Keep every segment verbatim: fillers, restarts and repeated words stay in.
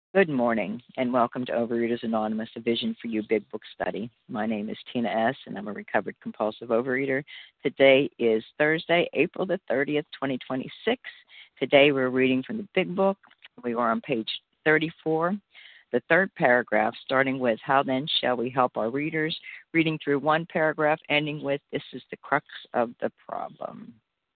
Good morning, and welcome to Overeaters Anonymous, a Vision for You Big Book Study. My name is Tina S., and I'm a recovered compulsive overeater. Today is Thursday, April the thirtieth, twenty twenty-six. Today we're reading from the Big Book. We are on page thirty-four, the third paragraph, starting with How Then Shall We Help Our Readers, reading through one paragraph, ending with This is the Crux of the Problem.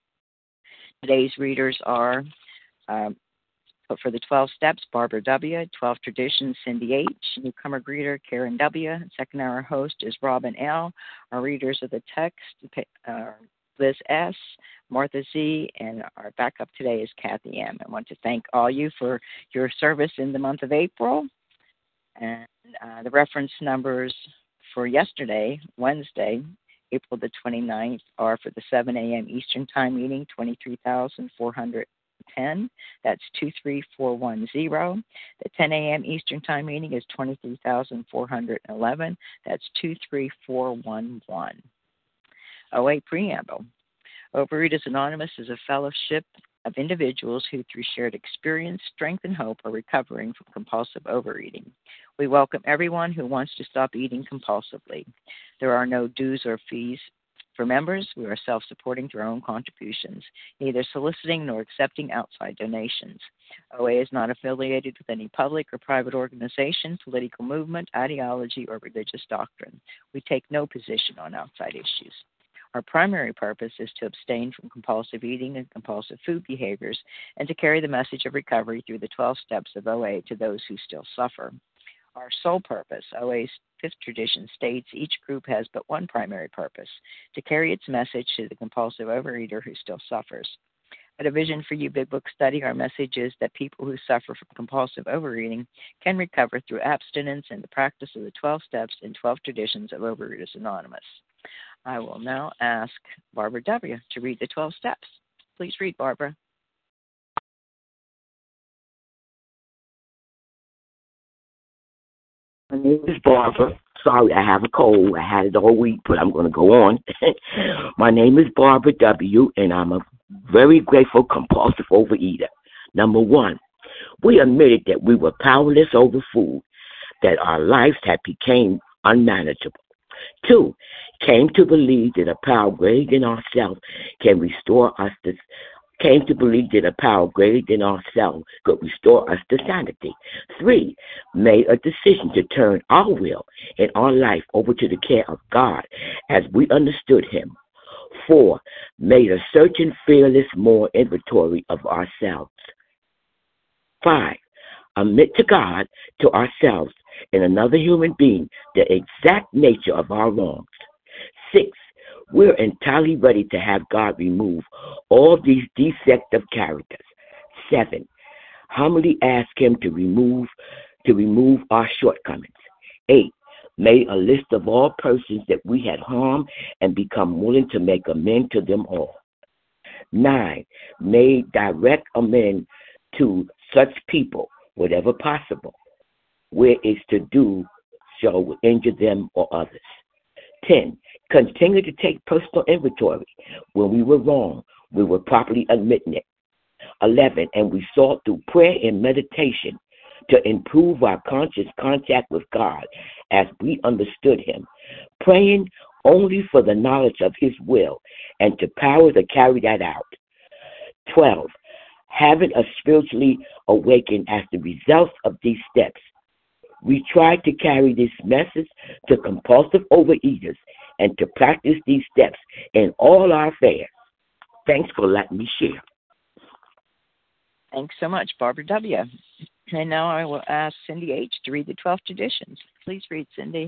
Today's readers are... Um, But for the twelve steps, Barbara W., twelve traditions, Cindy H., newcomer greeter, Karen W., second hour host is Robin L., our readers of the text, uh, Liz S., Martha Z., and our backup today is Kathy M. I want to thank all you for your service in the month of April. And uh, the reference numbers for yesterday, Wednesday, April the twenty-ninth, are for the seven a.m. Eastern Time meeting, twenty-three thousand four hundred ten. That's two three four one zero. The ten a.m. Eastern Time meeting is twenty-three thousand four hundred eleven. That's two three four one one. O A Preamble. Overeaters Anonymous is a fellowship of individuals who, through shared experience, strength, and hope, are recovering from compulsive overeating. We welcome everyone who wants to stop eating compulsively. There are no dues or fees. For members, we are self-supporting through our own contributions, neither soliciting nor accepting outside donations. O A is not affiliated with any public or private organization, political movement, ideology, or religious doctrine. We take no position on outside issues. Our primary purpose is to abstain from compulsive eating and compulsive food behaviors and to carry the message of recovery through the twelve steps of O A to those who still suffer. Our sole purpose, O A's fifth tradition states, each group has but one primary purpose, to carry its message to the compulsive overeater who still suffers. At a Vision for You Big Book Study, our message is that people who suffer from compulsive overeating can recover through abstinence and the practice of the twelve steps and twelve traditions of Overeaters Anonymous. I will now ask Barbara W. to read the twelve steps. Please read, Barbara. My name is Barbara. Sorry, I have a cold. I had it all week, but I'm going to go on. My name is Barbara W., and I'm a very grateful compulsive overeater. Number one, we admitted that we were powerless over food, that our lives had become unmanageable. Two, came to believe that a power greater than ourselves can restore us to came to believe that a power greater than ourselves could restore us to sanity. Three, made a decision to turn our will and our life over to the care of God as we understood Him. Four, made a certain fearless moral inventory of ourselves. Five, admit to God, to ourselves, and another human being the exact nature of our wrongs. Six, we're entirely ready to have God remove all these defective characters. Seven, humbly ask Him to remove to remove our shortcomings. Eight, made a list of all persons that we had harmed and become willing to make amends to them all. Nine, made direct amends to such people, whatever possible, where it's to do so will injure them or others. Ten, continue to take personal inventory. When we were wrong, we were properly admitting it. Eleven, and we sought through prayer and meditation to improve our conscious contact with God as we understood Him, praying only for the knowledge of His will and to power to carry that out. Twelve, having us spiritually awakened as the result of these steps, we tried to carry this message to compulsive overeaters and to practice these steps in all our affairs. Thanks for letting me share. Thanks so much, Barbara W. And now I will ask Cindy H. to read the twelve traditions. Please read, Cindy.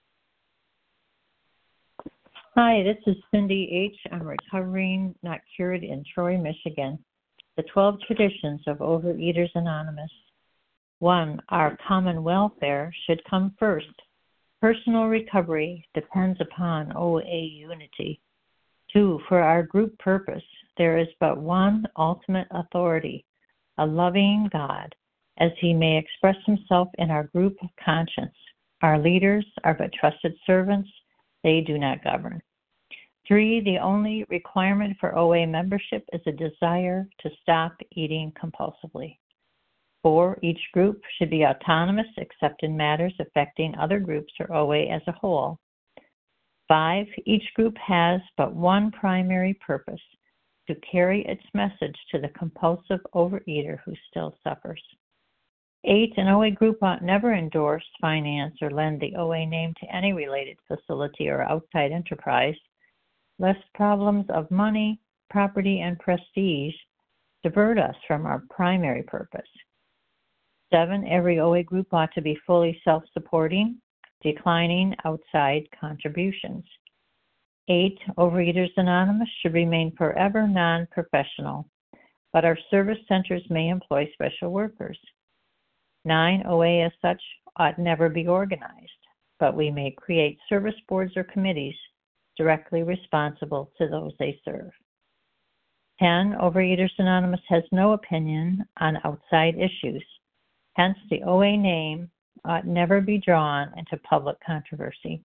Hi, this is Cindy H. I'm recovering, not cured, in Troy, Michigan. The twelve traditions of Overeaters Anonymous. One, our common welfare should come first. Personal recovery depends upon O A unity. Two, for our group purpose, there is but one ultimate authority, a loving God, as He may express Himself in our group of conscience. Our leaders are but trusted servants. They do not govern. Three, the only requirement for O A membership is a desire to stop eating compulsively. Four, each group should be autonomous except in matters affecting other groups or O A as a whole. Five, each group has but one primary purpose, to carry its message to the compulsive overeater who still suffers. Eight, an O A group ought never endorse, finance, or lend the O A name to any related facility or outside enterprise, lest problems of money, property, and prestige divert us from our primary purpose. Seven, every O A group ought to be fully self-supporting, declining outside contributions. Eight, Overeaters Anonymous should remain forever non-professional, but our service centers may employ special workers. Nine, O A as such ought never be organized, but we may create service boards or committees directly responsible to those they serve. Ten, Overeaters Anonymous has no opinion on outside issues. Hence, the O A name ought never be drawn into public controversy.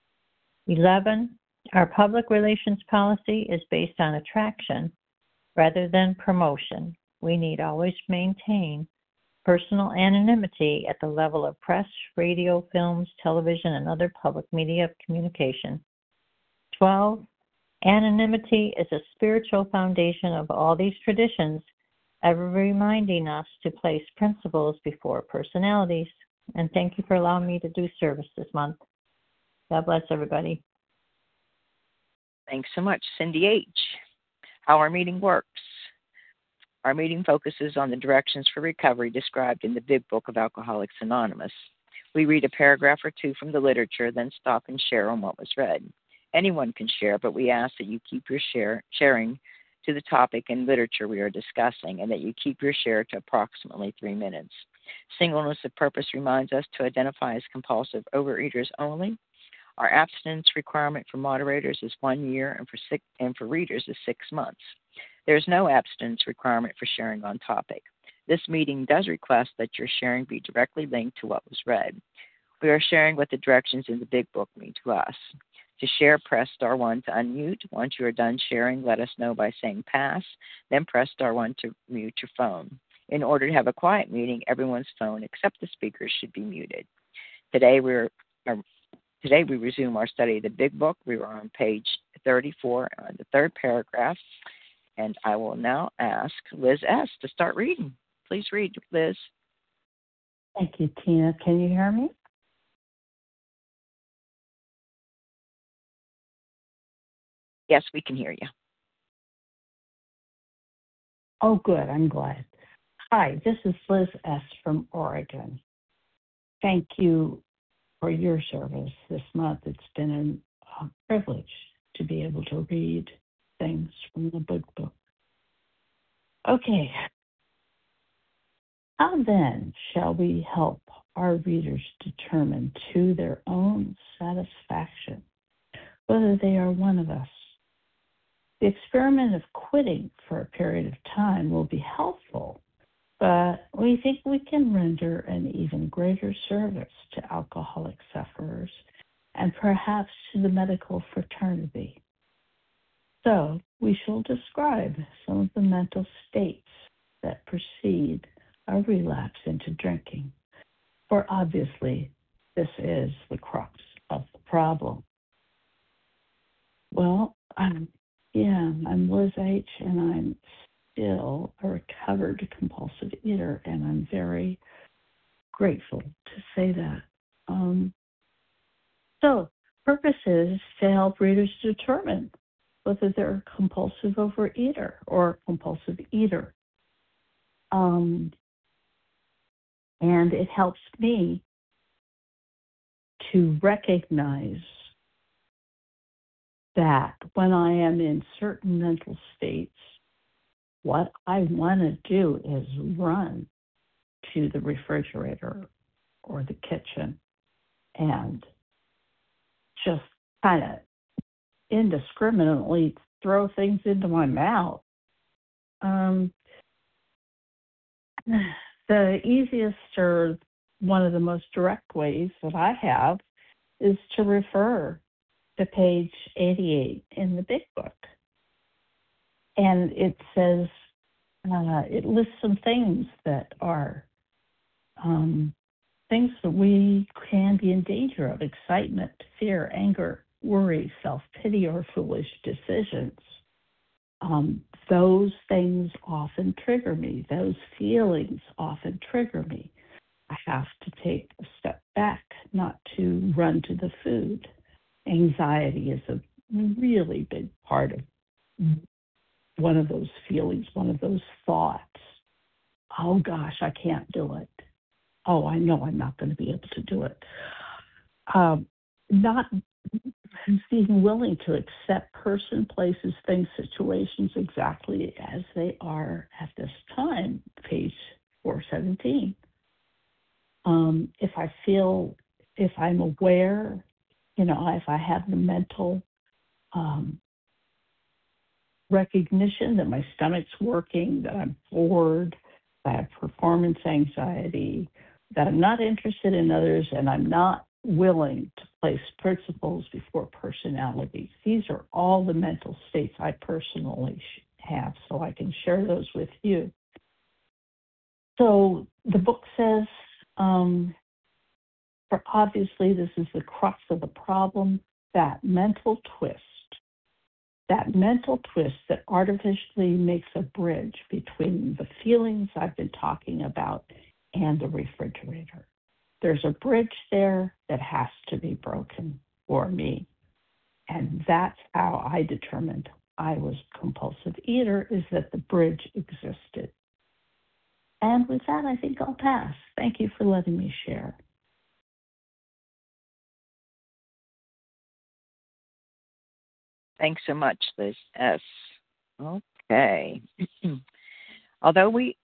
Eleven, our public relations policy is based on attraction rather than promotion. We need always maintain personal anonymity at the level of press, radio, films, television, and other public media of communication. Twelve, anonymity is a spiritual foundation of all these traditions, ever reminding us to place principles before personalities. And thank you for allowing me to do service this month. God bless everybody. Thanks so much, Cindy H. How our meeting works. Our meeting focuses on the directions for recovery described in the Big Book of Alcoholics Anonymous. We read a paragraph or two from the literature, then stop and share on what was read. Anyone can share, but we ask that you keep your share, sharing to the topic and literature we are discussing, and that you keep your share to approximately three minutes. Singleness of purpose reminds us to identify as compulsive overeaters only. Our abstinence requirement for moderators is one year, and for six, and for readers is six months. There is no abstinence requirement for sharing on topic. This meeting does request that your sharing be directly linked to what was read. We are sharing what the directions in the Big Book mean to us. To share, press star one to unmute. Once you are done sharing, let us know by saying pass, then press star one to mute your phone. In order to have a quiet meeting, everyone's phone except the speakers should be muted. Today we're uh, today we resume our study of the Big Book. We were on page thirty-four, on the third paragraph, and I will now ask Liz S. to start reading. Please read, Liz. Thank you, Tina. Can you hear me? Yes, we can hear you. Oh, good. I'm glad. Hi, this is Liz S. from Oregon. Thank you for your service this month. It's been a privilege to be able to read things from the Big Book. Okay. How then shall we help our readers determine to their own satisfaction whether they are one of us? The experiment of quitting for a period of time will be helpful, but we think we can render an even greater service to alcoholic sufferers and perhaps to the medical fraternity. So we shall describe some of the mental states that precede a relapse into drinking, for obviously this is the crux of the problem. Well, I'm Yeah, I'm Liz H., and I'm still a recovered compulsive eater, and I'm very grateful to say that. Um, so, purpose is to help readers determine whether they're a compulsive overeater or a compulsive eater. Um, and it helps me to recognize that when I am in certain mental states, what I want to do is run to the refrigerator or the kitchen and just kind of indiscriminately throw things into my mouth. Um, the easiest or one of the most direct ways that I have is to refer to page eighty-eight in the Big Book. And it says, uh, it lists some things that are um, things that we can be in danger of: excitement, fear, anger, worry, self-pity, or foolish decisions. Um, those things often trigger me. Those feelings often trigger me. I have to take a step back, not to run to the food. Anxiety is a really big part of one of those feelings, one of those thoughts. Oh gosh, I can't do it. Oh, I know I'm not going to be able to do it. Um, not being willing to accept person, places, things, situations exactly as they are at this time, page four seventeen. Um, if I feel, if I'm aware, you know, if I have the mental um, recognition that my stomach's working, that I'm bored, that I have performance anxiety, that I'm not interested in others, and I'm not willing to place principles before personalities. These are all the mental states I personally have, so I can share those with you. So the book says, um, for obviously this is the crux of the problem, that mental twist, that mental twist that artificially makes a bridge between the feelings I've been talking about and the refrigerator. There's a bridge there that has to be broken for me. And that's how I determined I was a compulsive eater, is that the bridge existed. And with that, I think I'll pass. Thank you for letting me share. Thanks so much, Liz S. Okay. Although we,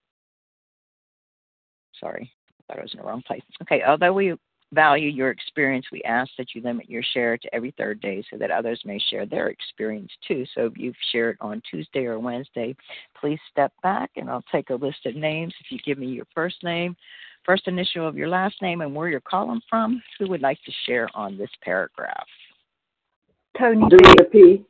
sorry, I thought I was in the wrong place. Okay, although we value your experience, we ask that you limit your share to every third day so that others may share their experience too. So if you've shared on Tuesday or Wednesday, please step back and I'll take a list of names. If you give me your first name, first initial of your last name, and where you're calling from, who would like to share on this paragraph? Tony B.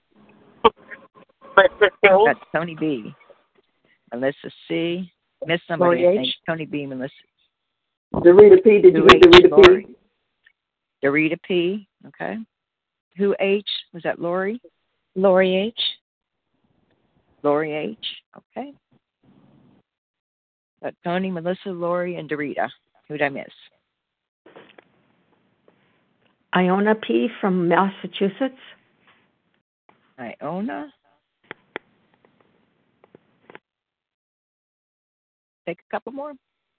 That's Tony B. Melissa C. Miss somebody, Lori I think. H. Tony B. Melissa. Dorita P. Did you read Dorita P? Dorita P. Okay. Who H? Was that Lori? Lori H. Lori H. Okay. Got Tony, Melissa, Lori, and Dorita. Who'd I miss? Iona P. from Massachusetts. Iona. Take a couple more.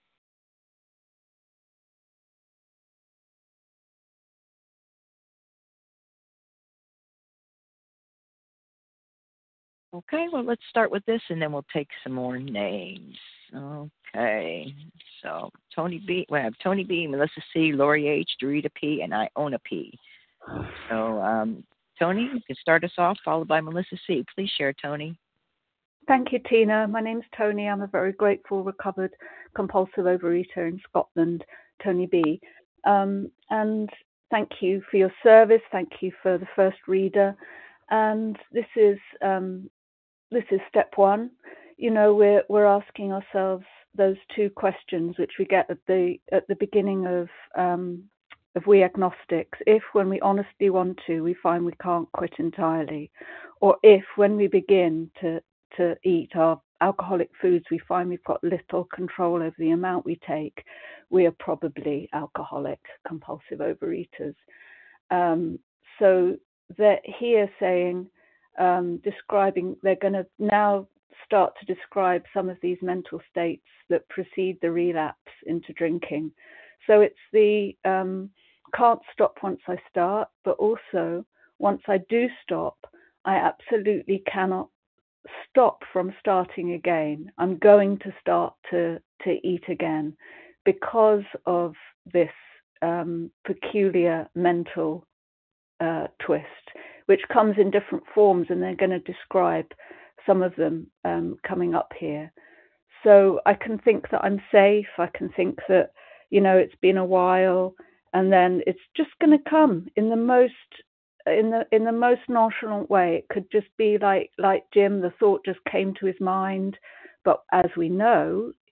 Okay, well, let's start with this, and then we'll take some more names. Okay, so Tony B. We have Tony B., Melissa C., Lori H., Dorita P., and Iona P. So, um, Tony, you can start us off, followed by Melissa C. Please share, Tony. Thank you, Tina. My name's Tony. I'm a very grateful, recovered, compulsive overeater in Scotland, Tony B. Um, and thank you for your service. Thank you for the first reader. And this is um, this is step one. You know, we're we're asking ourselves those two questions, which we get at the at the beginning of um, of We Agnostics. If, when we honestly want to, we find we can't quit entirely, or if, when we begin to to eat our alcoholic foods, we find we've got little control over the amount we take, we are probably alcoholic, compulsive overeaters. Um, so they're here saying, um, describing, they're going to now start to describe some of these mental states that precede the relapse into drinking. So it's the um, can't stop once I start, but also once I do stop, I absolutely cannot stop from starting again. I'm going to start to, to eat again because of this um, peculiar mental uh, twist, which comes in different forms, and they're going to describe some of them um, coming up here. So I can think that I'm safe. I can think that, you know, it's been a while, and then it's just going to come in the most in the in the most nonchalant way. It could just be like like Jim, the thought just came to his mind, but as we know,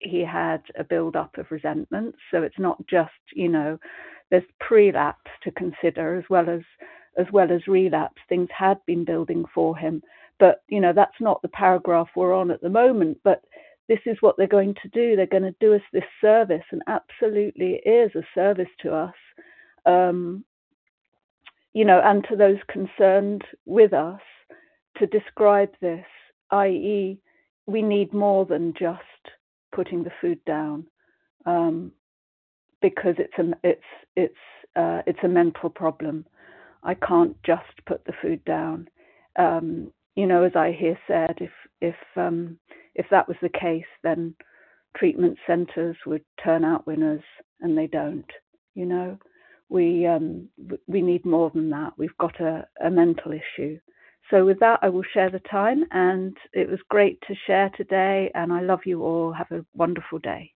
he had a build-up of resentment. So it's not just, you know, there's pre-lapse to consider as well as as well as relapse. Things had been building for him. But, you know, that's not the paragraph we're on at the moment. But this is what they're going to do. They're going to do us this service, and absolutely it is a service to us, um, you know, and to those concerned with us, to describe this, that is, we need more than just putting the food down, um, because it's a it's it's uh, it's a mental problem. I can't just put the food down. Um, you know, as I hear said, if if um, if that was the case, then treatment centres would turn out winners, and they don't. You know, we um, we need more than that. We've got a, a mental issue. So with that, I will share the time, and it was great to share today, and I love you all. Have a wonderful day.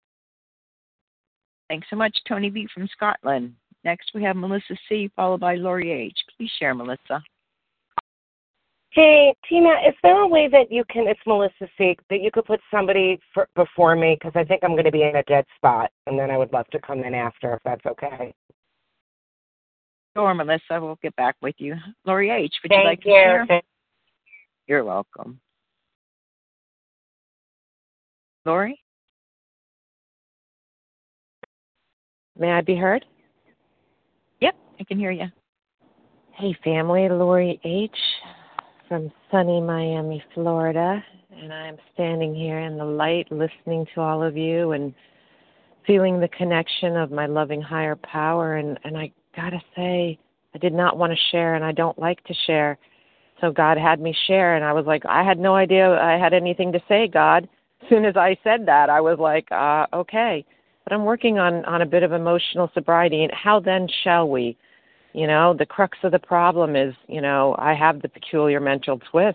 Thanks so much, Tony B. from Scotland. Next, we have Melissa C., followed by Lori H. Please share, Melissa. Hey, Tina, is there a way that you can, it's Melissa C., that you could put somebody for, before me? Because I think I'm going to be in a dead spot, and then I would love to come in after, if that's okay. Sure, Melissa. We'll get back with you. Lori H., would Thank you like to you. share? Thank- You're welcome. Lori? May I be heard? Yep, I can hear you. Hey, family. Lori H. from sunny Miami, Florida. And I'm standing here in the light listening to all of you and feeling the connection of my loving higher power. And, and I got to say, I did not want to share, and I don't like to share. So God had me share, and I was like, I had no idea I had anything to say, God. As soon as I said that, I was like, uh, okay. But I'm working on, on a bit of emotional sobriety, and how then shall we? You know, the crux of the problem is, you know, I have the peculiar mental twist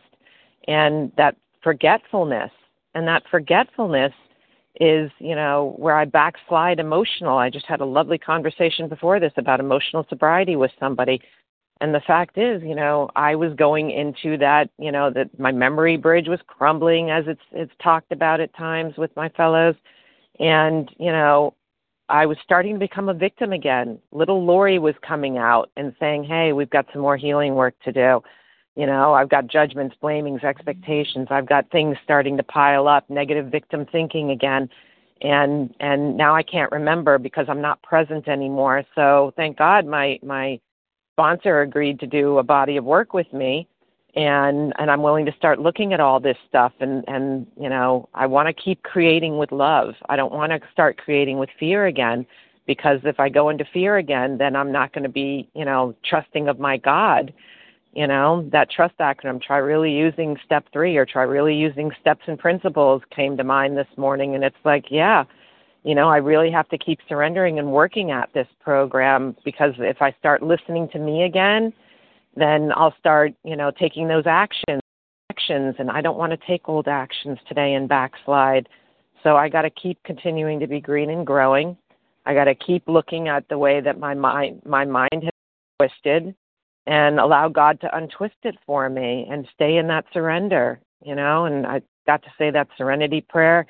and that forgetfulness. And that forgetfulness is, you know, where I backslide emotional. I just had a lovely conversation before this about emotional sobriety with somebody. And the fact is, you know, I was going into that, you know, that my memory bridge was crumbling, as it's it's talked about at times with my fellows. And, you know, I was starting to become a victim again. Little Lori was coming out and saying, hey, we've got some more healing work to do. You know, I've got judgments, blamings, expectations. I've got things starting to pile up, negative victim thinking again. And and now I can't remember because I'm not present anymore. So thank God my my sponsor agreed to do a body of work with me. And and I'm willing to start looking at all this stuff. And, and you know, I want to keep creating with love. I don't want to start creating with fear again, because if I go into fear again, then I'm not going to be, you know, trusting of my God. You know, that trust acronym, try really using step three or try really using steps and principles came to mind this morning. And it's like, yeah, you know, I really have to keep surrendering and working at this program, because if I start listening to me again, then I'll start, you know, taking those actions, actions, and I don't want to take old actions today and backslide. So I got to keep continuing to be green and growing. I got to keep looking at the way that my mind, my mind has twisted, and allow God to untwist it for me and stay in that surrender, you know. And I got to say that serenity prayer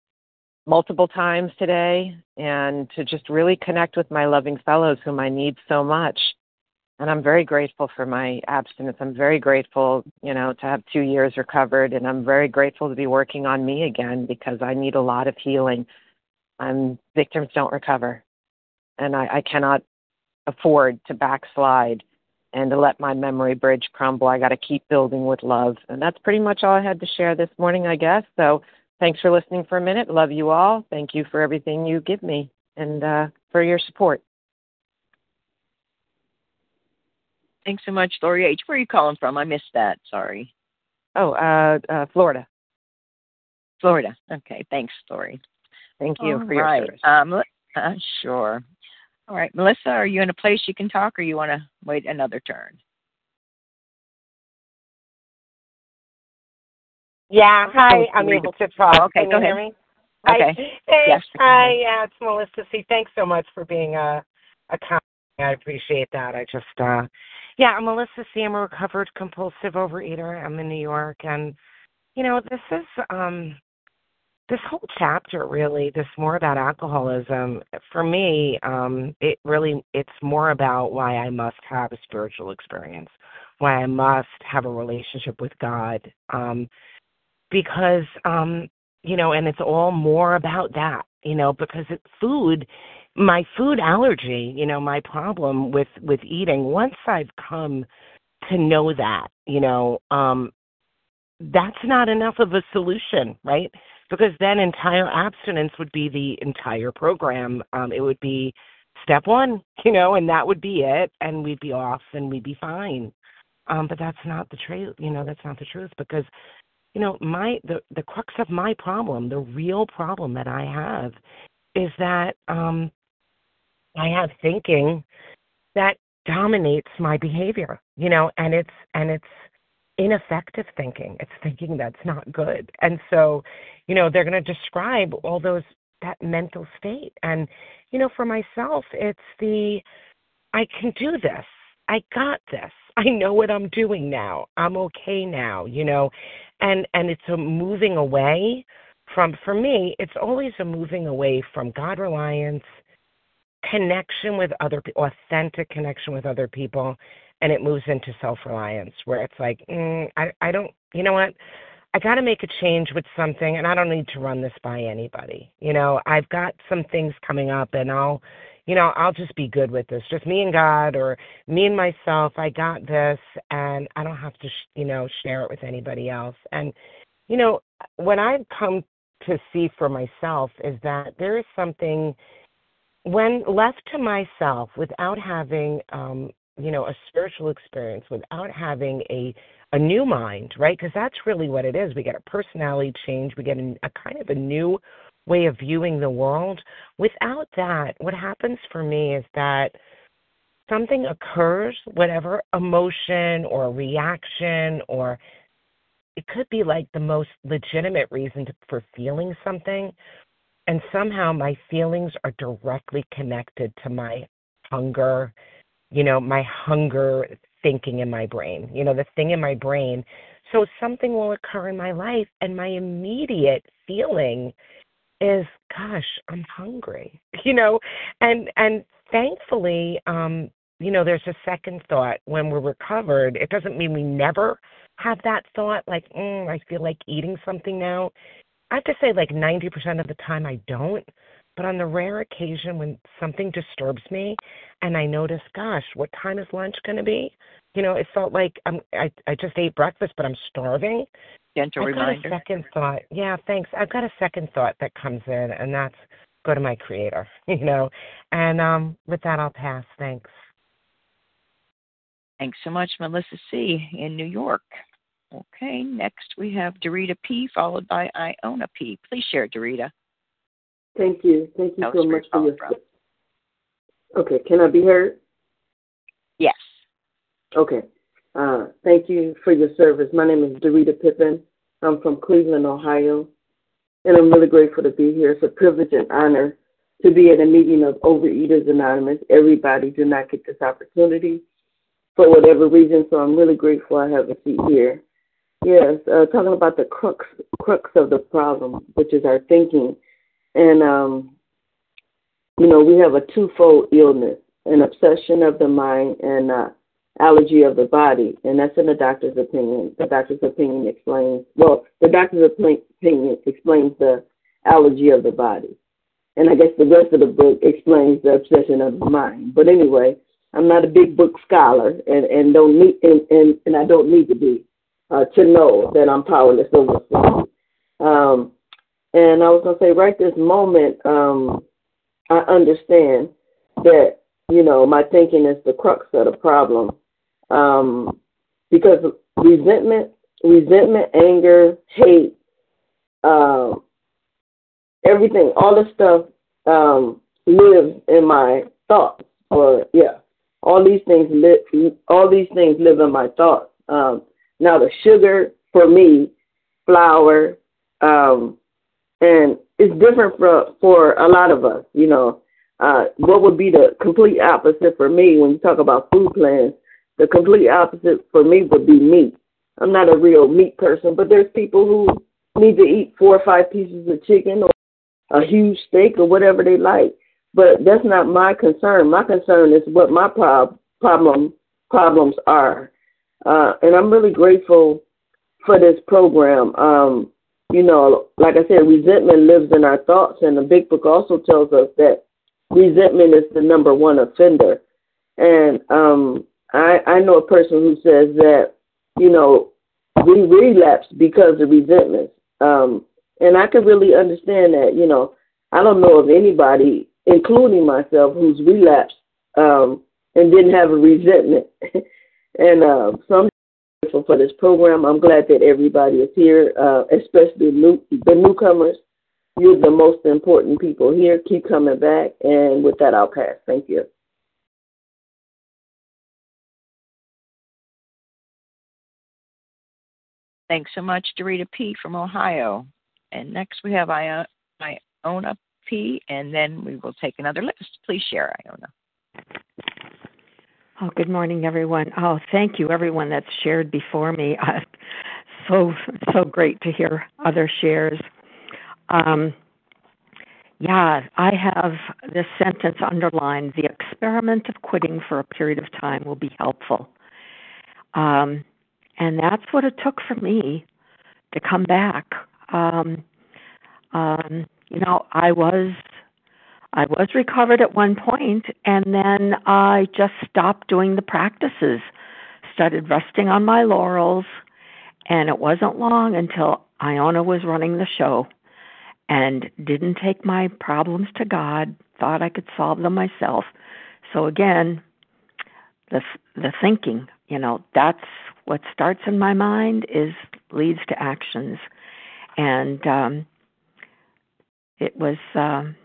multiple times today, and to just really connect with my loving fellows whom I need so much. And I'm very grateful for my abstinence. I'm very grateful, you know, to have two years recovered. And I'm very grateful to be working on me again, because I need a lot of healing. And victims don't recover. And I, I cannot afford to backslide and to let my memory bridge crumble. I got to keep building with love. And that's pretty much all I had to share this morning, I guess. So thanks for listening for a minute. Love you all. Thank you for everything you give me and uh, for your support. Thanks so much, Lori H. Where are you calling from? I missed that. Sorry. Oh, uh, uh, Florida. Florida. Okay. Thanks, Lori. Thank you All for your right. service. Um, uh, sure. All right. Melissa, are you in a place you can talk, or you want to wait another turn? Yeah. Hi. I'm able to talk. Oh, okay. Can go you ahead. hear me? Okay. Hi. Hey. Yes. Hi. Yeah, it's Melissa C. Thanks so much for being a, a comment. I appreciate that. I just, uh, yeah, I'm Melissa C. I'm a recovered compulsive overeater. I'm in New York. And, you know, this is, um, this whole chapter really, this more about alcoholism, for me, um, it really, it's more about why I must have a spiritual experience, why I must have a relationship with God, um, because, um, you know, and it's all more about that, you know, because it, food, my food allergy, you know, my problem with, with eating, once I've come to know that, you know, um, that's not enough of a solution, right? Because then entire abstinence would be the entire program. Um, it would be step one, you know, and that would be it, and we'd be off and we'd be fine. Um, but that's not the truth, you know, that's not the truth because, you know, my the, the crux of my problem, the real problem that I have is that um, I have thinking that dominates my behavior, you know, and it's and it's ineffective thinking. It's thinking that's not good. And so, you know, they're going to describe all those, that mental state. And, you know, for myself, it's the, I can do this. I got this. I know what I'm doing now. I'm okay now, you know, and, and it's a moving away from, for me, it's always a moving away from God reliance, connection with other people, authentic connection with other people, and it moves into self-reliance where it's like, mm, I, I don't, you know what, I got to make a change with something, and I don't need to run this by anybody. You know, I've got some things coming up, and I'll, you know, I'll just be good with this, just me and God or me and myself. I got this, and I don't have to, sh- you know, share it with anybody else. And, you know, what I've come to see for myself is that there is something, when left to myself without having, um, you know, a spiritual experience, without having a a new mind, right? Because that's really what it is. We get a personality change. We get a, a kind of a new way of viewing the world. Without that, what happens for me is that something occurs, whatever emotion or reaction, or it could be like the most legitimate reason to, for feeling something, and somehow my feelings are directly connected to my hunger, you know, my hunger thinking in my brain, you know, the thing in my brain. So something will occur in my life, and my immediate feeling is, gosh, I'm hungry, you know, and and thankfully, um, you know, there's a second thought when we're recovered. It doesn't mean we never have that thought, like, mm, I feel like eating something now. I have to say, like ninety percent of the time I don't. But on the rare occasion when something disturbs me and I notice, gosh, what time is lunch going to be? You know, it felt like I'm, I, I just ate breakfast, but I'm starving. Gentle I've reminder. got a second thought. Yeah, thanks. I've got a second thought that comes in, and that's go to my Creator, you know. And um, with that, I'll pass. Thanks. Thanks so much, Melissa C. in New York. Okay, next we have Dorita P. followed by Iona P. Please share, Dorita. Thank you. Thank you That so was where much you for called your. from. Okay, can I be heard? Yes. Okay. Uh, thank you for your service. My name is Dorita Pippin. I'm from Cleveland, Ohio, and I'm really grateful to be here. It's a privilege and honor to be at a meeting of Overeaters Anonymous. Everybody do not get this opportunity for whatever reason, so I'm really grateful I have a seat here. Yes, uh, talking about the crux crux of the problem, which is our thinking. And, um, you know, we have a twofold illness, an obsession of the mind and uh, allergy of the body. And that's in the doctor's opinion. The doctor's opinion explains, well, the doctor's opinion explains the allergy of the body. And I guess the rest of the book explains the obsession of the mind. But anyway, I'm not a big book scholar and, and don't need and, and, and I don't need to be uh, to know that I'm powerless over food. Um And I was going to say, right this moment, um, I understand that, you know, my thinking is the crux of the problem. Um, because resentment, resentment, anger, hate, um, everything, all this stuff um, lives in my thoughts. Or, yeah, all these things live, all these things live in my thoughts. Um, now, the sugar, for me, flour, um, and it's different for, for a lot of us, you know. Uh, what would be the complete opposite for me when you talk about food plans? The complete opposite for me would be meat. I'm not a real meat person, but there's people who need to eat four or five pieces of chicken or a huge steak or whatever they like. But that's not my concern. My concern is what my prob- problem problems are. Uh, and I'm really grateful for this program. Um, you know, like I said, resentment lives in our thoughts, and the Big Book also tells us that resentment is the number one offender. And um, I, I know a person who says that, you know, we relapse because of resentment. Um, and I can really understand that. You know, I don't know of anybody, including myself, who's relapsed um, and didn't have a resentment. and uh, so I'm grateful for this program. I'm glad that everybody is here, uh, especially new, the newcomers. You're the most important people here. Keep coming back. And with that, I'll pass. Thank you. Thanks so much, Dorita P. from Ohio. And next we have Iona P., and then we will take another list. Please share, Iona. Oh, good morning, everyone. Oh, thank you, everyone that's shared before me. Uh, so, so great to hear other shares. Um, yeah, I have this sentence underlined: the experiment of quitting for a period of time will be helpful. Um, and that's what it took for me to come back. Um, um, you know, I was I was recovered at one point, and then I just stopped doing the practices, started resting on my laurels, and it wasn't long until Iona was running the show and didn't take my problems to God, thought I could solve them myself. So again, the the thinking, you know, that's what starts in my mind is leads to actions. And um, it was um,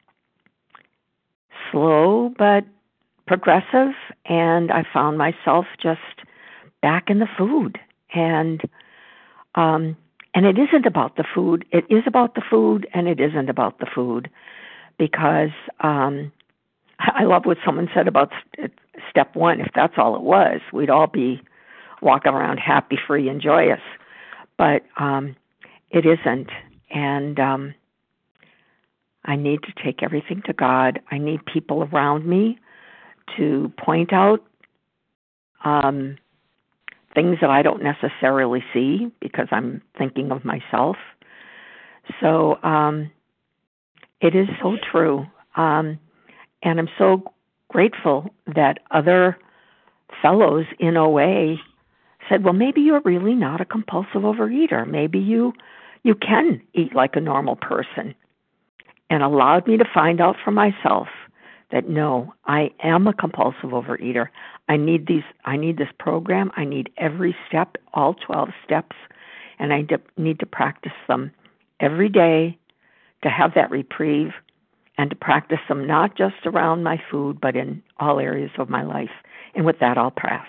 slow but progressive, and I found myself just back in the food. And um, and it isn't about the food. It is about the food, and it isn't about the food, because um, I love what someone said about step one. If that's all it was, we'd all be walking around happy, free, and joyous. But um, it isn't. And um, I need to take everything to God. I need people around me to point out um, things that I don't necessarily see because I'm thinking of myself. So um, it is so true. Um, and I'm so grateful that other fellows in O A said, well, maybe you're really not a compulsive overeater. Maybe you you can eat like a normal person, and allowed me to find out for myself that no, I am a compulsive overeater. I need these. I need this program. I need every step, all twelve steps, and I need to practice them every day to have that reprieve and to practice them not just around my food, but in all areas of my life. And with that, I'll pass.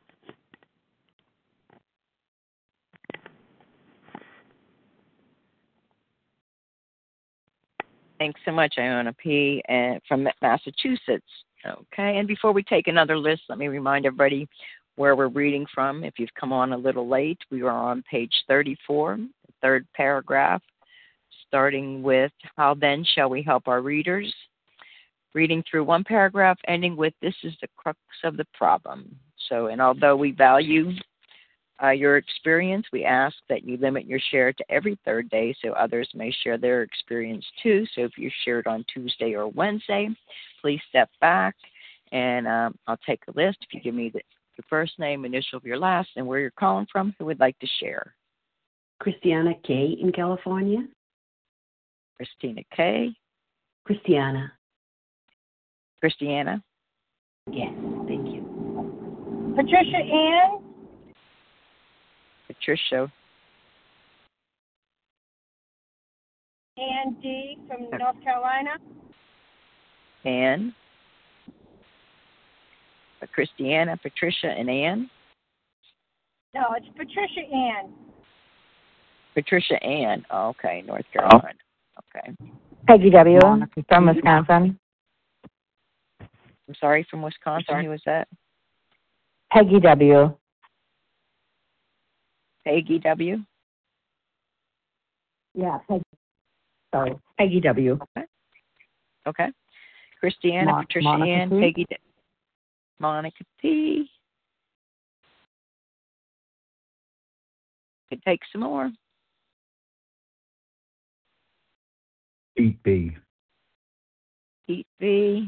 Thanks so much, Iona P. Uh, from Massachusetts. Okay, and before we take another list, let me remind everybody where we're reading from. If you've come on a little late, we are on page thirty-four, the third paragraph, starting with, how then shall we help our readers? Reading through one paragraph, ending with, this is the crux of the problem. So, and although we value uh, your experience, we ask that you limit your share to every third day so others may share their experience too. So if you shared on Tuesday or Wednesday, please step back and um, I'll take a list. If you give me the, your first name, initial of your last, and where you're calling from, who would like to share? Christiana K. in California. Christina K. Christiana. Christiana. Yes, thank you. Patricia Ann. Patricia. Ann D. from North Carolina. Ann. Christiana, Patricia, and Ann. No, it's Patricia Ann. Patricia Ann. Oh, okay, North Carolina. Okay. Peggy W. from Wisconsin. I'm sorry, from Wisconsin. Who was that? Peggy W. Peggy W. Yeah, Peggy. Sorry, Peggy W. Okay. Okay. Christiana, Mon- Patricia Monica Ann, T. Peggy, D- Monica T. Could take some more. Pete B. Pete B.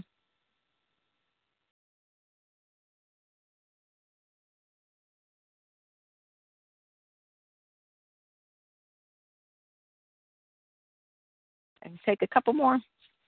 And take a couple more.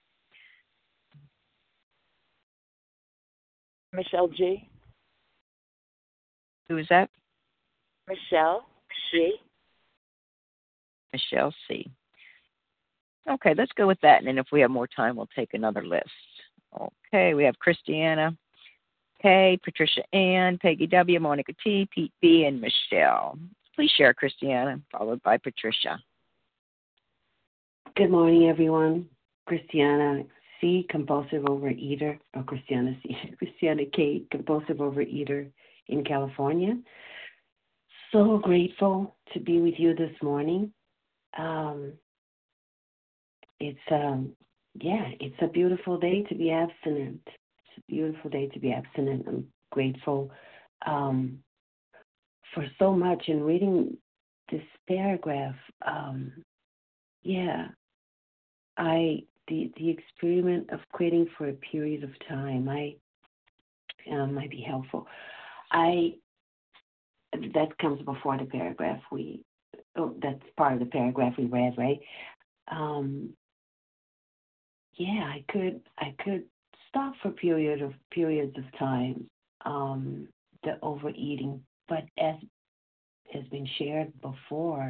Michelle G. Who is that? Michelle G. Michelle C. Okay, let's go with that. And then if we have more time, we'll take another list. Okay, we have Christiana K, Patricia Ann, Peggy W, Monica T, Pete B, and Michelle. Please share Christiana, followed by Patricia. Good morning, everyone. Christiana C, compulsive overeater, or Christiana C, Christiana K, compulsive overeater in California. So grateful to be with you this morning. Um, it's um, yeah, it's a beautiful day to be abstinent. It's a beautiful day to be abstinent. I'm grateful um, for so much. In reading this paragraph, um, yeah, I the the experiment of quitting for a period of time, I um, might be helpful. I that comes before the paragraph we. Oh, that's part of the paragraph we read, right? Um, yeah, I could I could stop for period of periods of time, um, the overeating, but as has been shared before,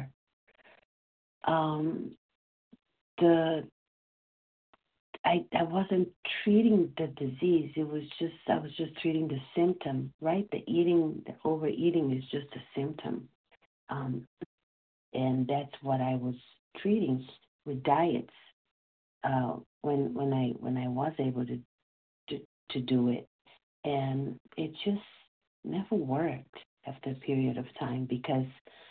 um, the I I wasn't treating the disease. It was just I was just treating the symptom, right? The eating, the overeating is just a symptom, um, and that's what I was treating with diets. Uh, when when I when I was able to, to to do it, and it just never worked after a period of time because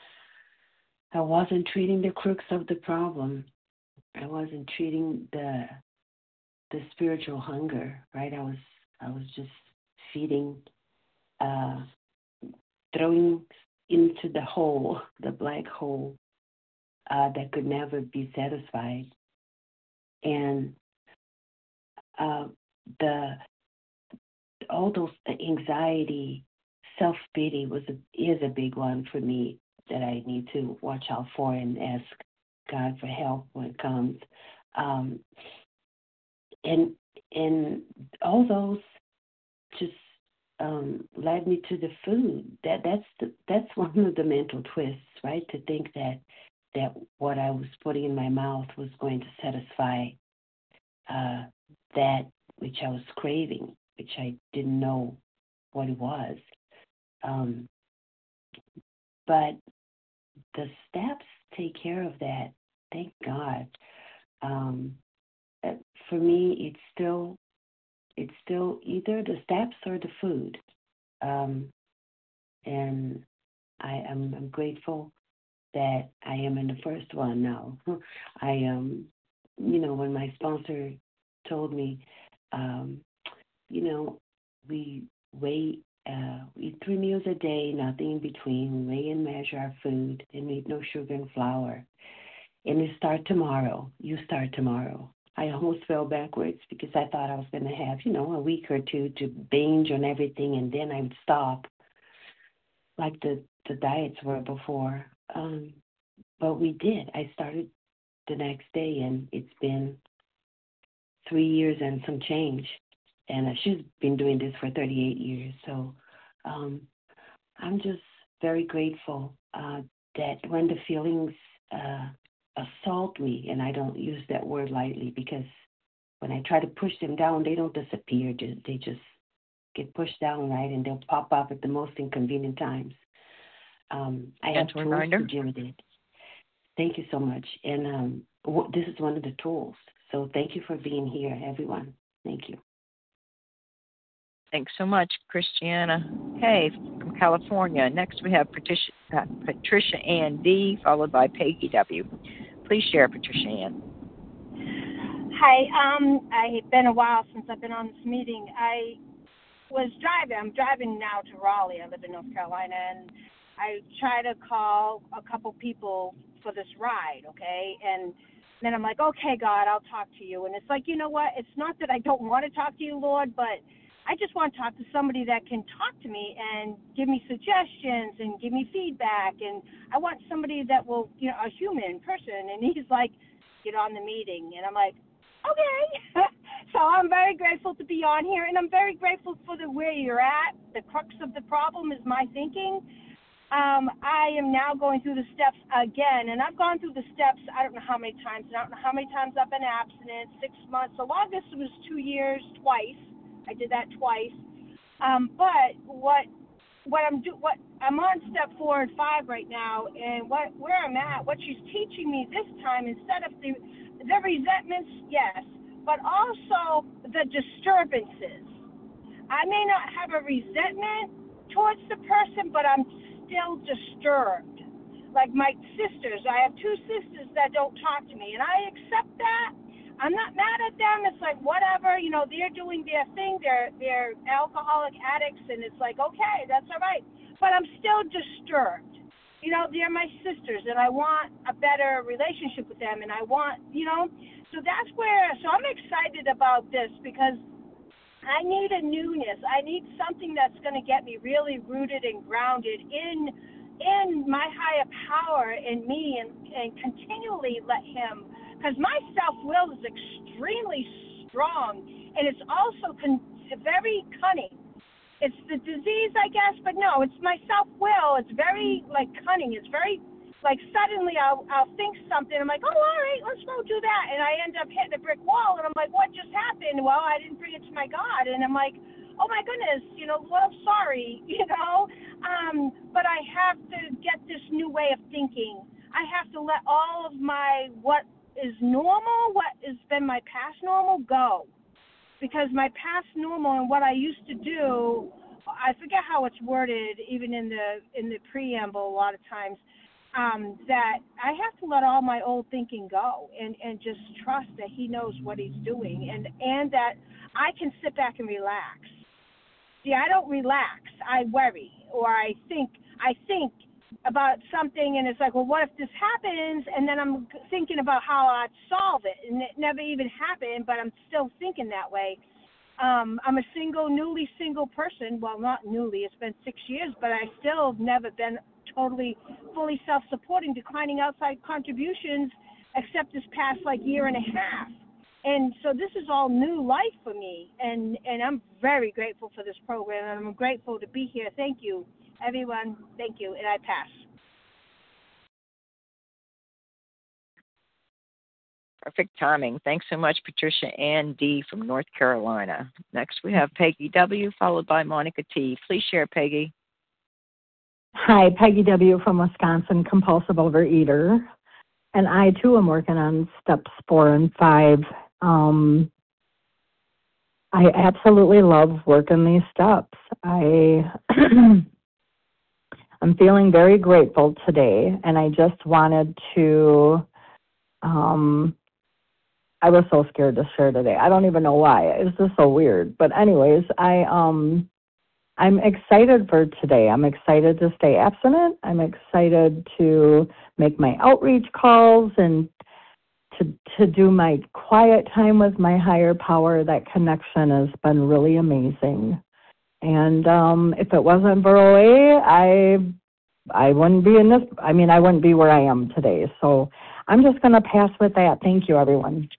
I wasn't treating the crux of the problem. I wasn't treating the the spiritual hunger, right? I was I was just feeding, uh, throwing into the hole, the black hole uh, that could never be satisfied, and uh, the all those anxiety, self-pity was a, is a big one for me that I need to watch out for and ask God for help when it comes. Um, and and all those just um, led me to the food. That that's the, that's one of the mental twists, right? To think that that what I was putting in my mouth was going to satisfy uh, that which I was craving, which I didn't know what it was. Um, but the steps take care of that. Thank God. Um, for me, it's still it's still either the steps or the food, um, and I am I'm grateful that I am in the first one now. I um, you know, when my sponsor told me, um, you know, we weigh. Uh, we eat three meals a day, nothing in between. We weigh and measure our food and eat no sugar and flour. And we start tomorrow. You start tomorrow. I almost fell backwards because I thought I was going to have, you know, a week or two to binge on everything and then I would stop like the, the diets were before. Um, but we did. I started the next day and it's been three years and some change. And uh, she's been doing this for thirty-eight years. So um, I'm just very grateful uh, that when the feelings uh, assault me, and I don't use that word lightly because when I try to push them down, they don't disappear. They just get pushed down, right? And they'll pop up at the most inconvenient times. Um, I have tools reminder. to deal with it. Thank you so much. And um, w- this is one of the tools. So thank you for being here, everyone. Thank you. Thanks so much, Christiana K from California. Next we have Patricia, uh, Patricia Ann D, followed by Peggy W. Please share, Patricia Ann. Hi. Um, it's been a while since I've been on this meeting. I was driving. I'm driving now to Raleigh. I live in North Carolina, and I try to call a couple people for this ride, okay? And then I'm like, okay, God, I'll talk to you. And it's like, you know what? It's not that I don't want to talk to you, Lord, but I just want to talk to somebody that can talk to me and give me suggestions and give me feedback. And I want somebody that will, you know, a human person. And he's like, get on the meeting. And I'm like, okay. So I'm very grateful to be on here, and I'm very grateful for the where you're at. The crux of the problem is my thinking. Um, I am now going through the steps again, and I've gone through the steps I don't know how many times. I don't know how many times I've been abstinent, six months. The longest was two years, twice. I did that twice. Um, but what what I'm do what I'm on step four and five right now, and what where I'm at, what she's teaching me this time, instead of the the resentments, yes, but also the disturbances. I may not have a resentment towards the person, but I'm still disturbed. Like my sisters, I have two sisters that don't talk to me, and I accept that. I'm not mad at them. It's like, whatever, you know, they're doing their thing. They're they're alcoholic addicts, and it's like, okay, that's all right. But I'm still disturbed. You know, they're my sisters, and I want a better relationship with them, and I want, you know, so that's where, so I'm excited about this because I need a newness. I need something that's going to get me really rooted and grounded in in my higher power in me, and, and continually let him, because my self-will is extremely strong, and it's also con- very cunning. It's the disease, I guess, but no, it's my self-will. It's very, like, cunning. It's very, like, suddenly I'll, I'll think something. I'm like, oh, all right, let's go do that. And I end up hitting a brick wall, and I'm like, what just happened? Well, I didn't bring it to my God. And I'm like, oh, my goodness, you know, well, sorry, you know. Um, but I have to get this new way of thinking. I have to let all of my what is normal, what has been my past normal, go. Because my past normal and what I used to do, I forget how it's worded, even in the in the preamble a lot of times, um, that I have to let all my old thinking go and, and just trust that he knows what he's doing, and, and that I can sit back and relax. See, I don't relax. I worry, or I think I think about something, and it's like, well, what if this happens? And then I'm thinking about how I'd solve it, and it never even happened, but I'm still thinking that way. Um, I'm a single, newly single person. Well, not newly, it's been six years, but I still have never been totally, fully self-supporting, declining outside contributions, except this past, like, year and a half. And so this is all new life for me, and, and I'm very grateful for this program, and I'm grateful to be here. Thank you, everyone. Thank you, and I pass. Perfect timing. Thanks so much, Patricia Ann D. from North Carolina. Next, we have Peggy W., followed by Monica T. Please share, Peggy. Hi, Peggy W. from Wisconsin, compulsive overeater. And I, too, am working on steps four and five. Um, I absolutely love working these steps. I, I'm feeling very grateful today, and I just wanted to, um, I was so scared to share today. I don't even know why. It's just so weird. But anyways, I, um, I'm excited for today. I'm excited to stay abstinent. I'm excited to make my outreach calls and to to do my quiet time with my higher power. That connection has been really amazing. And um, if it wasn't for O A, I I wouldn't be in this. I mean, I wouldn't be where I am today. So I'm just going to pass with that. Thank you, everyone.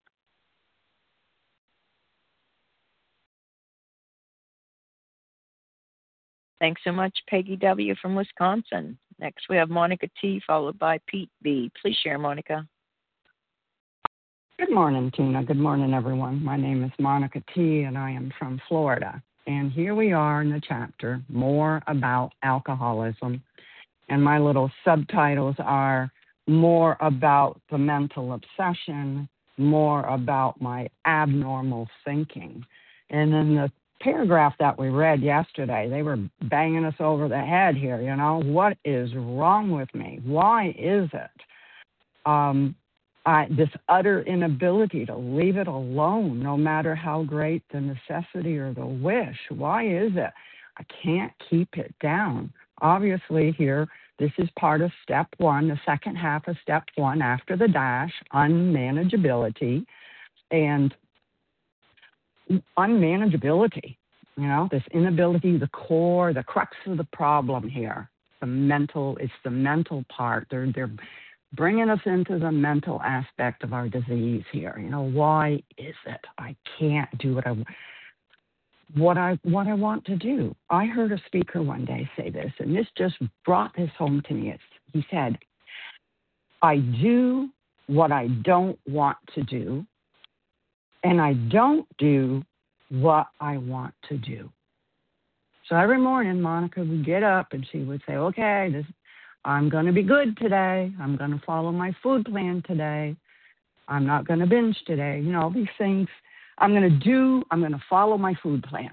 Thanks so much, Peggy W. from Wisconsin. Next, we have Monica T., followed by Pete B. Please share, Monica. Good morning, Tina. Good morning, everyone. My name is Monica T., and I am from Florida. And here we are in the chapter, More About Alcoholism. And my little subtitles are More About the Mental Obsession, More About My Abnormal Thinking. And in the paragraph that we read yesterday, they were banging us over the head here, you know. What is wrong with me? Why is it? Um, I, this utter inability to leave it alone, no matter how great the necessity or the wish. Why is it? I can't keep it down. Obviously, here, this is part of step one, the second half of step one after the dash, unmanageability. And unmanageability, you know, this inability, the core, the crux of the problem here, the mental, it's the mental part. They're, they're bringing us into the mental aspect of our disease here. You know, why is it I can't do what I what I what I want to do? I heard a speaker one day say this, and this just brought this home to me. It's, he said, I do what I don't want to do, and I don't do what I want to do. So every morning, Monica would get up and she would say, okay, this, I'm going to be good today. I'm going to follow my food plan today. I'm not going to binge today. You know, all these things I'm going to do, I'm going to follow my food plan.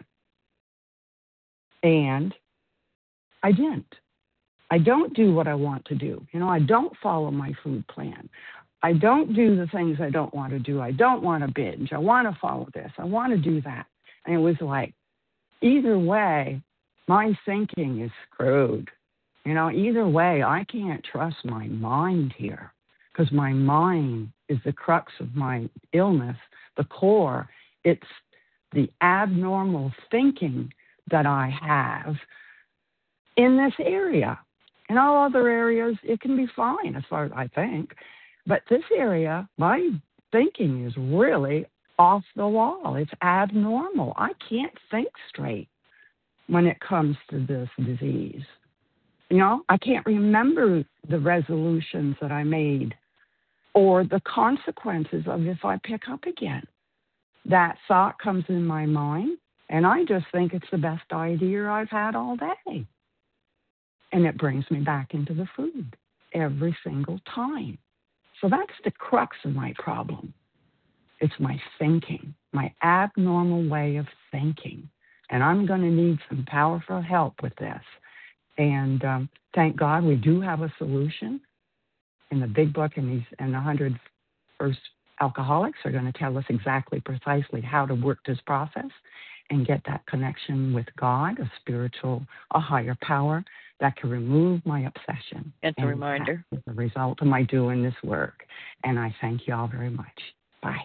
And I didn't. I don't do what I want to do. You know, I don't follow my food plan. I don't do the things I don't want to do. I don't want to binge. I want to follow this. I want to do that. And it was like, either way, my thinking is screwed. You know, either way, I can't trust my mind here because my mind is the crux of my illness, the core. It's the abnormal thinking that I have in this area. In all other areas, it can be fine as far as I think. But this area, my thinking is really off the wall. It's abnormal. I can't think straight when it comes to this disease. You know, I can't remember the resolutions that I made or the consequences of if I pick up again. That thought comes in my mind, and I just think it's the best idea I've had all day. And it brings me back into the food every single time. So that's the crux of my problem. It's my thinking, my abnormal way of thinking. And I'm going to need some powerful help with this. And um, thank God we do have a solution in the big book, and these and the one hundred First Alcoholics are going to tell us exactly, precisely how to work this process and get that connection with God, a spiritual, a higher power that can remove my obsession. It's a reminder. That's the result of my doing this work. And I thank you all very much. Bye.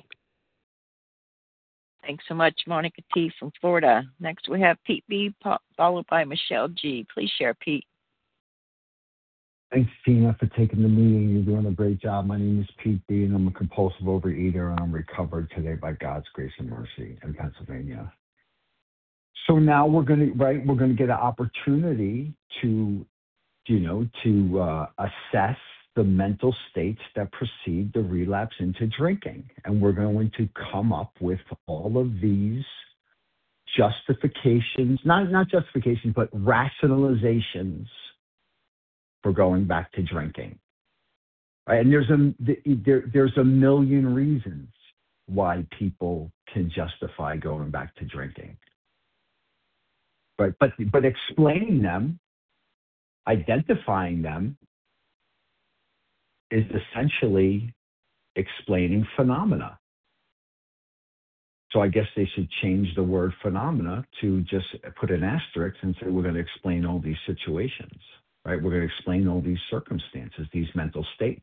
Thanks so much, Monica T. from Florida. Next we have Pete B., followed by Michelle G. Please share, Pete. Thanks, Tina, for taking the meeting. You're doing a great job. My name is Pete B., and I'm a compulsive overeater, and I'm recovered today by God's grace and mercy in Pennsylvania. So now we're going to, right, we're going to get an opportunity to, you know, to uh, assess the mental states that precede the relapse into drinking. And we're going to come up with all of these justifications, not, not justifications, but rationalizations for going back to drinking. Right? And there's a, there, there's a million reasons why people can justify going back to drinking. Right? But, but explaining them, identifying them, is essentially explaining phenomena. So I guess they should change the word phenomena to just put an asterisk and say we're going to explain all these situations, right? We're going to explain all these circumstances, these mental states.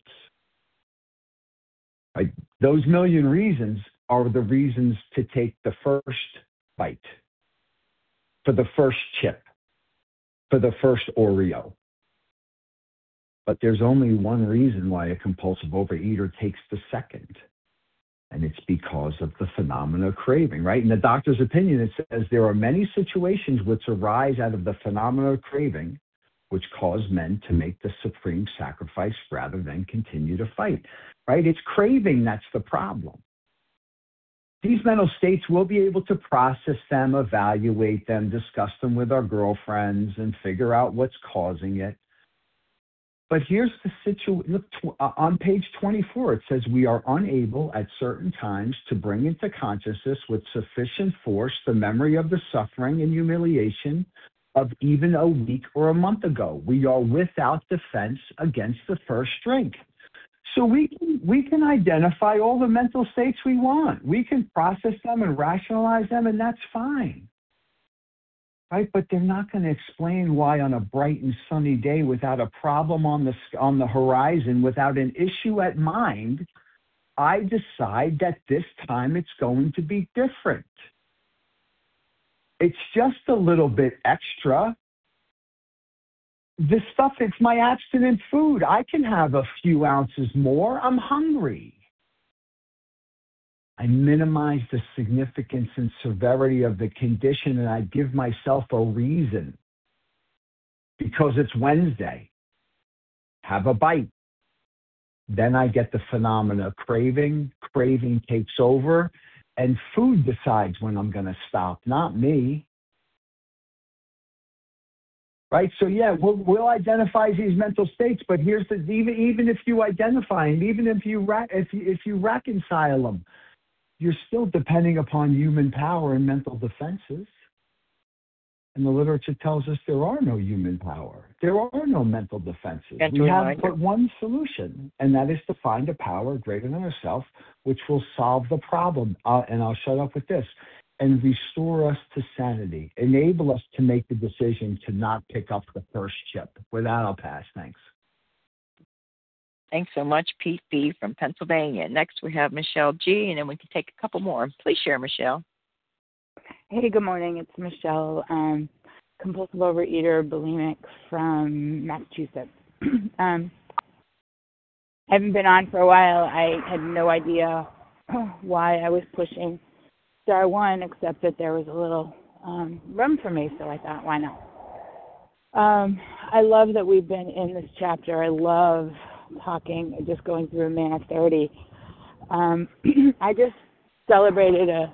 Right? Those million reasons are the reasons to take the first bite, for the first chip, for the first Oreo. But there's only one reason why a compulsive overeater takes the second, and it's because of the phenomena of craving, right? In the doctor's opinion, it says there are many situations which arise out of the phenomena of craving, which cause men to make the supreme sacrifice rather than continue to fight, right? It's craving that's the problem. These mental states, we'll be able to process them, evaluate them, discuss them with our girlfriends, and figure out what's causing it. But here's the situation. Look, tw- uh, on page twenty-four, it says we are unable at certain times to bring into consciousness with sufficient force the memory of the suffering and humiliation of even a week or a month ago. We are without defense against the first drink. So we can, we can identify all the mental states we want. We can process them and rationalize them, and that's fine. Right? But they're not going to explain why on a bright and sunny day without a problem on the, on the horizon, without an issue at mind, I decide that this time it's going to be different. It's just a little bit extra. This stuff, it's my abstinent food. I can have a few ounces more. I'm hungry. I minimize the significance and severity of the condition, and I give myself a reason. Because it's Wednesday. Have a bite. Then I get the phenomena of craving. Craving takes over, and food decides when I'm going to stop, not me. Right? So, yeah, we'll, we'll identify these mental states, but here's the, even, even if you identify them, even if you, if you, if you reconcile them, you're still depending upon human power and mental defenses. And the literature tells us there are no human power. There are no mental defenses. And we have but one solution, and that is to find a power greater than ourselves, which will solve the problem. Uh, and I'll shut up with this. And restore us to sanity. Enable us to make the decision to not pick up the first chip. With that, I'll pass. Thanks. Thanks so much, Pete B. from Pennsylvania. Next, we have Michelle G., and then we can take a couple more. Please share, Michelle. Hey, good morning. It's Michelle, um, compulsive overeater, bulimic from Massachusetts. um, I haven't been on for a while. I had no idea why I was pushing Star One, except that there was a little um, room for me, so I thought, why not? Um, I love that we've been in this chapter. I love talking, just going through Man thirty. Um, I just celebrated a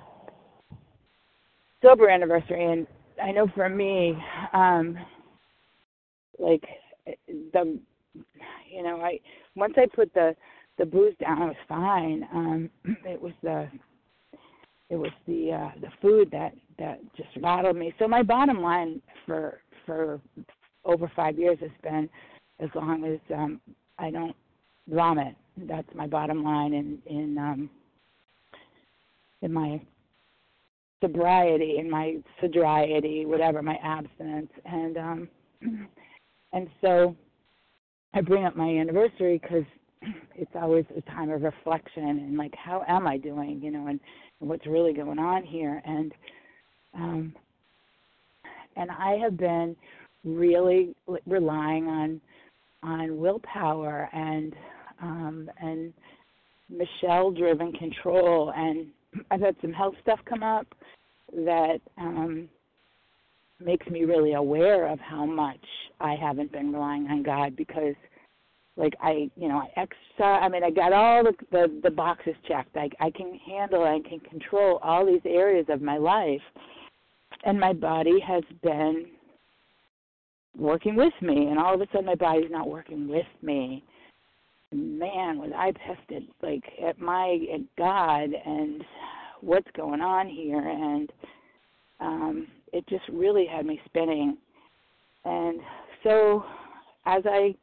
sober anniversary, and I know for me, um, like the, you know, I once I put the the booze down, I was fine. Um, it was the It was the uh, the food that, that just rattled me. So my bottom line for for over five years has been, as long as um, I don't vomit, that's my bottom line in in um, in my sobriety, in my sobriety, whatever, my abstinence, and um, and so I bring up my anniversary because it's always a time of reflection and like, how am I doing, you know, and, and what's really going on here, and um, and I have been really relying on on willpower and um, and Michelle-driven control, and I've had some health stuff come up that um, makes me really aware of how much I haven't been relying on God, because like I, you know, I exercise, I mean, I got all the, the, the boxes checked. I, I can handle, I can control all these areas of my life, and my body has been working with me, and all of a sudden my body's not working with me. Man, was I pissed like at my at God and what's going on here, and um, it just really had me spinning. And so, as I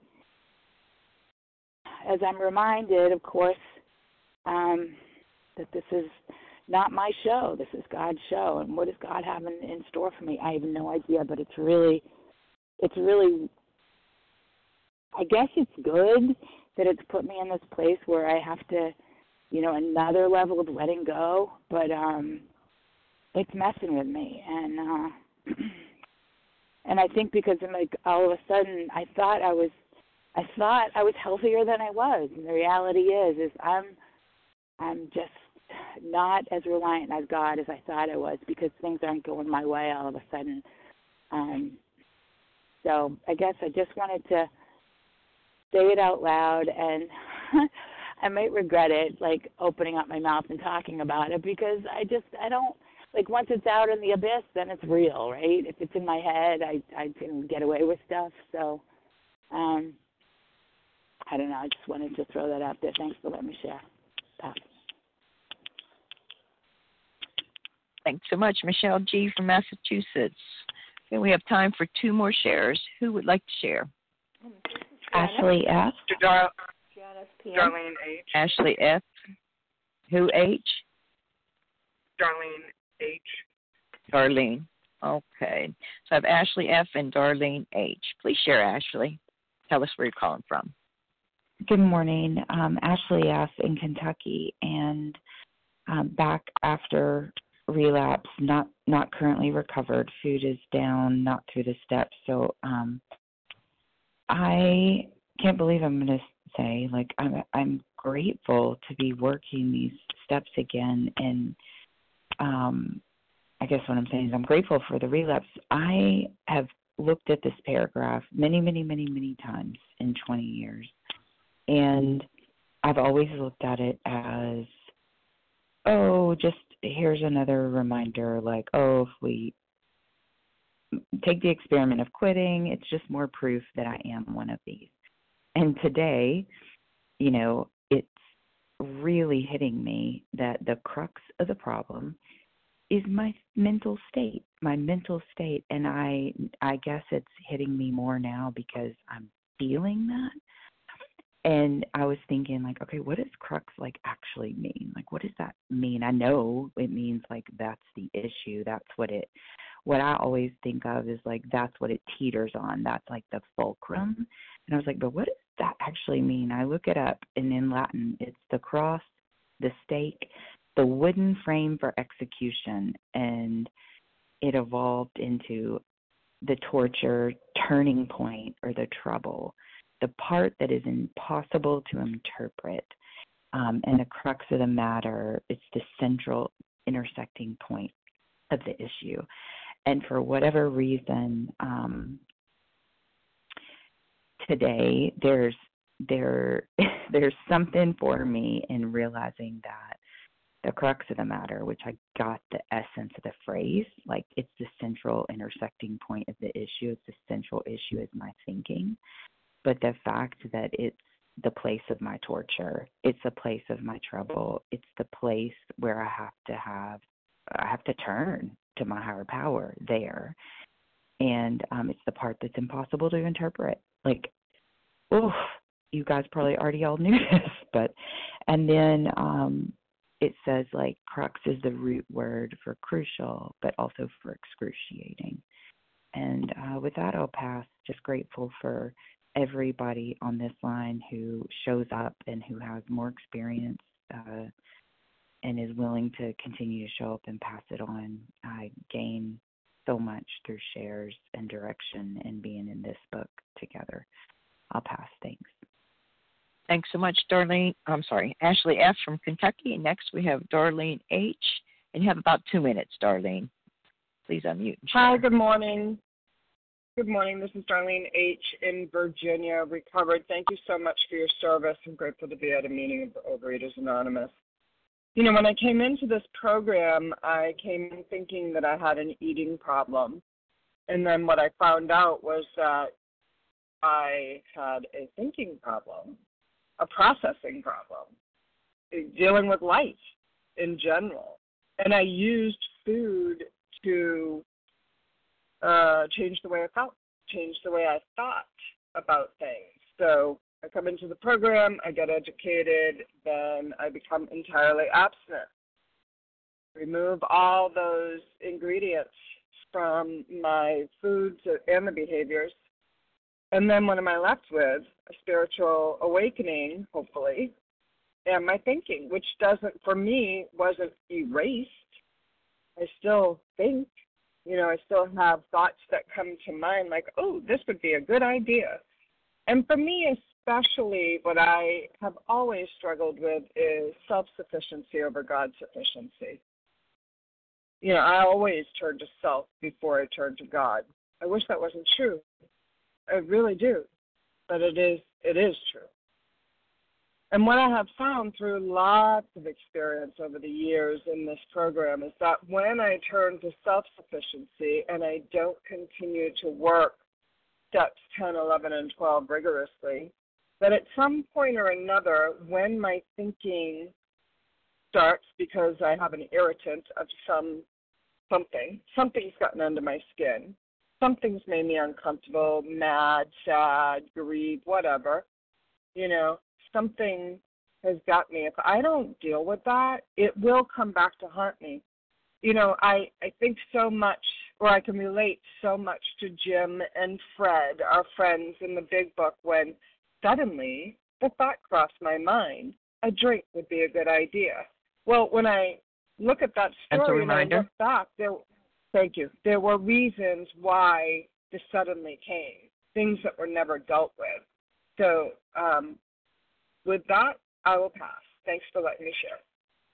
as I'm reminded, of course, um, that this is not my show. This is God's show, and what does God have in, in store for me? I have no idea, but it's really, it's really. I guess it's good that it's put me in this place where I have to, you know, another level of letting go, but um, it's messing with me, and uh, and I think because I'm like all of a sudden I thought I was, I thought I was healthier than I was, and the reality is, is I'm, I'm just not as reliant as God as I thought I was, because things aren't going my way all of a sudden. Um, so I guess I just wanted to say it out loud, and I might regret it, like opening up my mouth and talking about it, because I just, I don't, like once it's out in the abyss, then it's real, right? If it's in my head, I, I can get away with stuff. So, um, I don't know. I just wanted to throw that out there. Thanks for letting me share. Bye. Thanks so much, Michelle G. from Massachusetts. Okay, we have time for two more shares. Who would like to share? Ashley S. S P M. Darlene H. Ashley F. Who H? Darlene H. Darlene. Okay. So I have Ashley F. and Darlene H. Please share, Ashley. Tell us where you're calling from. Good morning. Um, Ashley F. in Kentucky, and um, back after relapse, not not currently recovered. Food is down, not through the steps. So um, I can't believe I'm going to say, like, I'm I'm grateful to be working these steps again. And um, I guess what I'm saying is I'm grateful for the relapse. I have looked at this paragraph many, many, many, many times in twenty years. And I've always looked at it as, oh, just here's another reminder, like, oh, if we take the experiment of quitting, it's just more proof that I am one of these. And today, you know, it's really hitting me that the crux of the problem is my mental state, my mental state. And I I guess it's hitting me more now because I'm feeling that. And I was thinking, like, okay, what does crux, like, actually mean? Like, what does that mean? I know it means, like, that's the issue. That's what it, what I always think of is, like, that's what it teeters on. That's, like, the fulcrum. And I was like, but what does that actually mean? I look it up, and in Latin, it's the cross, the stake, the wooden frame for execution. And it evolved into the torture turning point or the trouble, the part that is impossible to interpret. Um, and the crux of the matter, it's the central intersecting point of the issue. And for whatever reason, um, today there's there there's something for me in realizing that the crux of the matter, which I got the essence of the phrase, like it's the central intersecting point of the issue. It's the central issue is my thinking. But the fact that it's the place of my torture, it's the place of my trouble, it's the place where I have to have, I have to turn to my higher power there. And um, it's the part that's impossible to interpret. Like, oof, you guys probably already all knew this, but, and then um, it says, like, crux is the root word for crucial, but also for excruciating. And uh, with that, I'll pass. Just grateful for everybody on this line who shows up and who has more experience uh, and is willing to continue to show up and pass it on. I gain so much through shares and direction and being in this book together. I'll pass. Thanks. Thanks so much, Darlene. I'm sorry, Ashley F. from Kentucky. And next we have Darlene H. And you have about two minutes, Darlene. Please unmute. Hi, good morning. Good morning. This is Darlene H. in Virginia, recovered. Thank you so much for your service. I'm grateful to be at a meeting of Overeaters Anonymous. You know, when I came into this program, I came in thinking that I had an eating problem. And then what I found out was that I had a thinking problem, a processing problem, dealing with life in general. And I used food to Uh, changed the way I felt, changed the way I thought about things. So I come into the program, I get educated, then I become entirely abstinent. Remove all those ingredients from my foods and the behaviors. And then what am I left with? A spiritual awakening, hopefully, and my thinking, which doesn't, for me, wasn't erased. I still think. You know, I still have thoughts that come to mind like, oh, this would be a good idea. And for me especially, what I have always struggled with is self-sufficiency over God-sufficiency. You know, I always turn to self before I turn to God. I wish that wasn't true. I really do. But it is, it is true. And what I have found through lots of experience over the years in this program is that when I turn to self-sufficiency and I don't continue to work steps ten, eleven, and twelve rigorously, that at some point or another, when my thinking starts because I have an irritant of some something, something's gotten under my skin, something's made me uncomfortable, mad, sad, grieved, whatever, you know, something has got me, if I don't deal with that, it will come back to haunt me. You know, I, I think so much, or I can relate so much to Jim and Fred, our friends in the Big Book, when suddenly the thought crossed my mind, a drink would be a good idea. Well, when I look at that story and I look back, there, thank you, there were reasons why this suddenly came, things that were never dealt with. So um, with that, I will pass. Thanks for letting me share.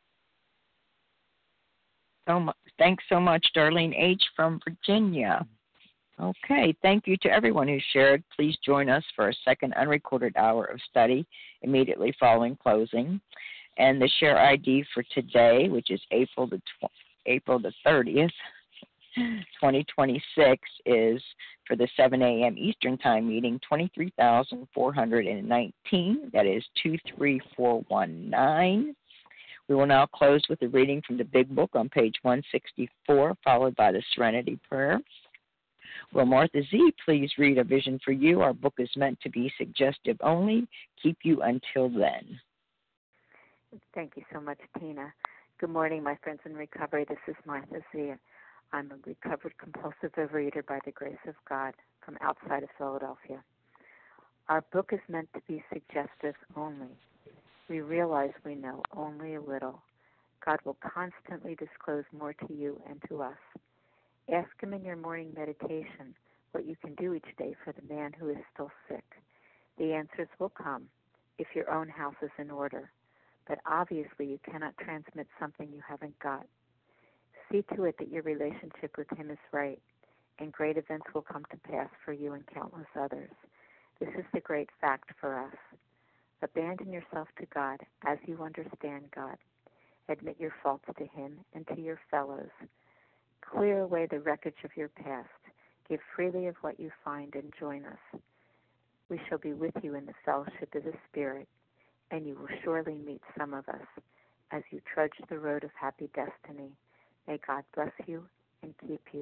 So much. Thanks so much, Darlene H. from Virginia. Okay, thank you to everyone who shared. Please join us for a second unrecorded hour of study immediately following closing. And the share I D for today, which is April the tw- April the thirtieth, twenty twenty-six, is for the seven a.m. Eastern Time meeting twenty-three thousand four hundred nineteen. That is two three four one nine. We will now close with a reading from the Big Book on page one sixty-four, followed by the Serenity Prayer. Will Martha Z. please read A Vision for You? Our book is meant to be suggestive only. Keep you until then. Thank you so much, Tina. Good morning, my friends in recovery. This is Martha Z. I'm a recovered compulsive overeater by the grace of God from outside of Philadelphia. Our book is meant to be suggestive only. We realize we know only a little. God will constantly disclose more to you and to us. Ask Him in your morning meditation what you can do each day for the man who is still sick. The answers will come if your own house is in order. But obviously you cannot transmit something you haven't got. See to it that your relationship with Him is right, and great events will come to pass for you and countless others. This is the great fact for us. Abandon yourself to God as you understand God. Admit your faults to Him and to your fellows. Clear away the wreckage of your past. Give freely of what you find and join us. We shall be with you in the fellowship of the Spirit, and you will surely meet some of us as you trudge the road of happy destiny. May God bless you and keep you.